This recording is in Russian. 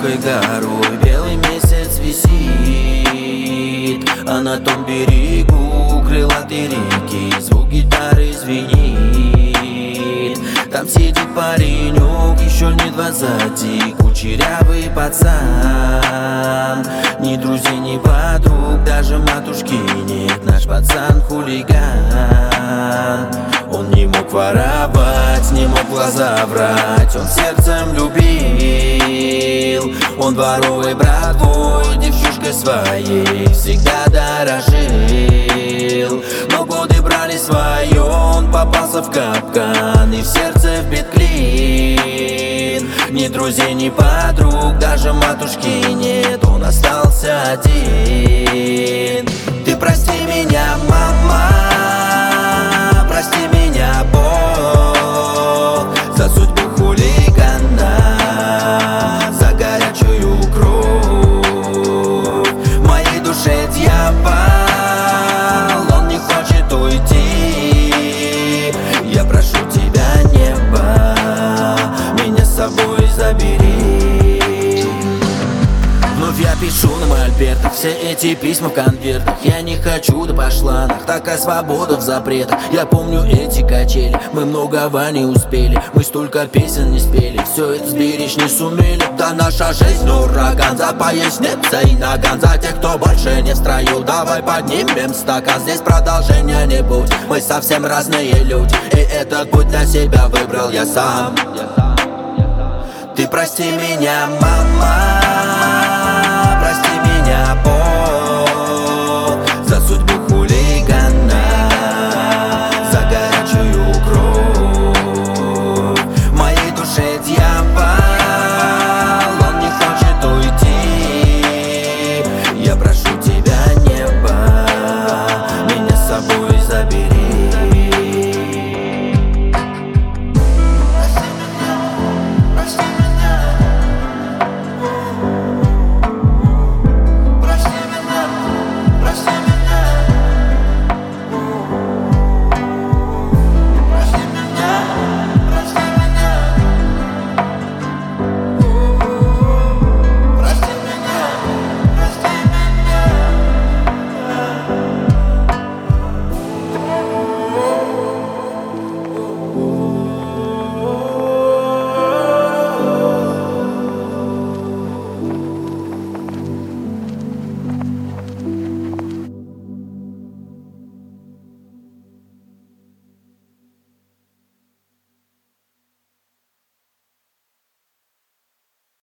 высокой горой белый месяц висит, а на том берегу крылатой реки звук гитары звенит. Там сидит паренек, еще не 20, кучерявый пацан. Ни друзей, ни подруг, даже матушки нет. Наш пацан хулиган. Он не мог воровать, не мог глаза врать. Он сердцем любил. Он воровой братвой, девчушкой своей всегда дорожил. Но годы брали свое, он попался в капкан и в сердце вбит клин. Ни друзей, ни подруг, даже матушки нет. Он остался один. Ты прости меня, мама, прости меня, Бог, за судьбу хулигана, за горячую кровь. В моей душе дьявол, он не хочет уйти. Я прошу тебя, небо, меня с собой забери. Вновь я пишу на мольбертах все эти письма в конвертах. Я не хочу, да пошла нах, такая свобода в запретах. Я помню эти качели, мы многого не успели. Мы столько песен не спели, все это сберечь не сумели. Да наша жизнь ураган, за поясница и наган. За тех, кто больше не в строю, давай поднимем стакан. Здесь продолжения не будет, мы совсем разные люди. И этот путь для себя выбрал я сам. Ты прости меня, мама,